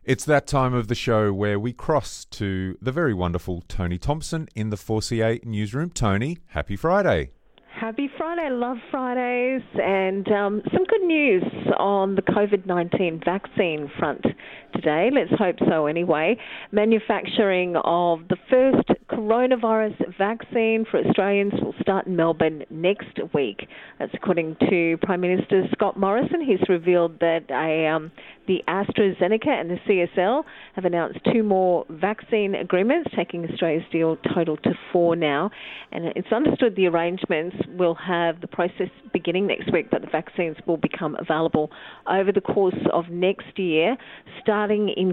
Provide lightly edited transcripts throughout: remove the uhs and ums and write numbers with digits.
It's that time of the show where we cross to the very wonderful Tony Thompson in the 4CA newsroom. Tony, happy Friday. Happy Friday. Love Fridays. And some good news on the COVID-19 vaccine front today. Let's hope so anyway. Manufacturing of the first coronavirus vaccine for Australians will start in Melbourne next week. That's according to Prime Minister Scott Morrison. He's revealed that the AstraZeneca and the CSL have announced 2 more vaccine agreements, taking Australia's deal total to 4 now. And it's understood the arrangements will have the process beginning next week, but the vaccines will become available over the course of next year, starting in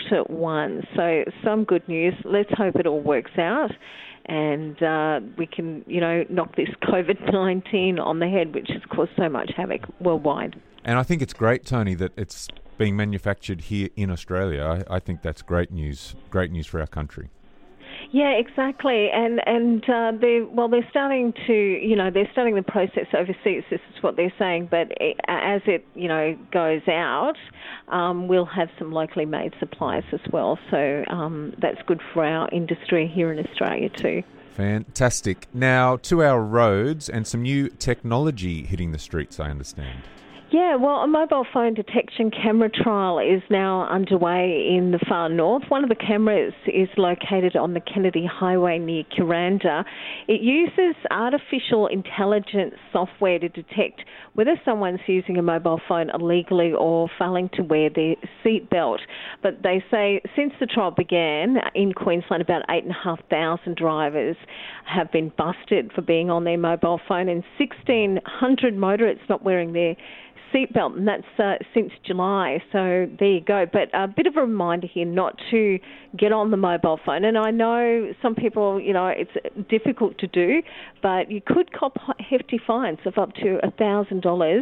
Q1. So some good news. Let's hope it all works out and we can, knock this COVID-19 on the head, which has caused so much havoc worldwide. And I think it's great, Tony, that it's being manufactured here in Australia. I think that's great news for our country. Yeah, exactly, and they're starting to, they're starting the process overseas. This is what they're saying, but as it, goes out, we'll have some locally made supplies as well. So that's good for our industry here in Australia too. Fantastic. Now to our roads and some new technology hitting the streets, I understand. Yeah, well, a mobile phone detection camera trial is now underway in the far north. One of the cameras is located on the Kennedy Highway near Kuranda. It uses artificial intelligence software to detect whether someone's using a mobile phone illegally or failing to wear their seatbelt. But they say since the trial began in Queensland, about 8,500 drivers have been busted for being on their mobile phone, and 1,600 motorists not wearing their seatbelt, and that's since July. So there you go. But a bit of a reminder here not to get on the mobile phone. And I know some people, it's difficult to do, but you could cop hefty fines of up to $1,000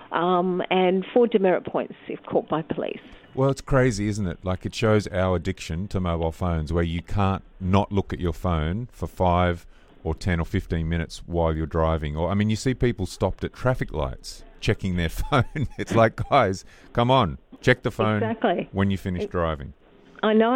and 4 demerit points if caught by police. Well, it's crazy, isn't it? Like, it shows our addiction to mobile phones, where you can't not look at your phone for 5 or 10 or 15 minutes while you're driving. Or, you see people stopped at traffic lights checking their phone. It's like, guys, come on, check the phone when you finish driving. I know.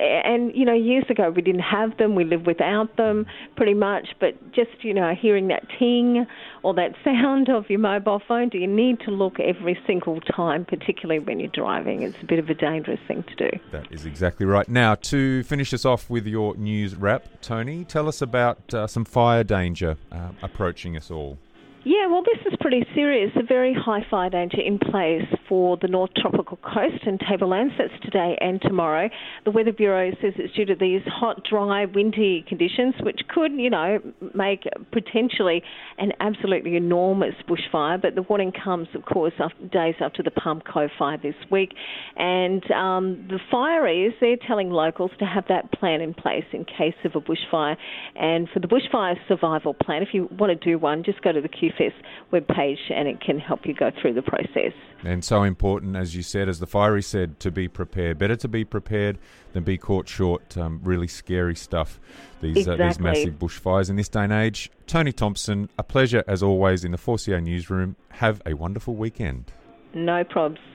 Years ago we didn't have them. We lived without them pretty much. But just, hearing that ting or that sound of your mobile phone, do you need to look every single time, particularly when you're driving? It's a bit of a dangerous thing to do. That is exactly right. Now, to finish us off with your news wrap, Tony, tell us about some fire danger approaching us all. Yeah, well, this is pretty serious. A very high fire danger in place for the North Tropical Coast and Tablelands. That's today and tomorrow. The Weather Bureau says it's due to these hot, dry, windy conditions, which could, make potentially an absolutely enormous bushfire. But the warning comes, of course, days after the Palm Cove fire this week. And the fireys, they're telling locals to have that plan in place in case of a bushfire. And for the bushfire survival plan, if you want to do one, just go to the QFES webpage and it can help you go through the process. And so important, as you said, as the fiery said, to be prepared. Better to be prepared than be caught short. Really scary stuff, these massive bushfires in this day and age. Tony Thompson, a pleasure as always in the 4CA newsroom. Have a wonderful weekend. No probs.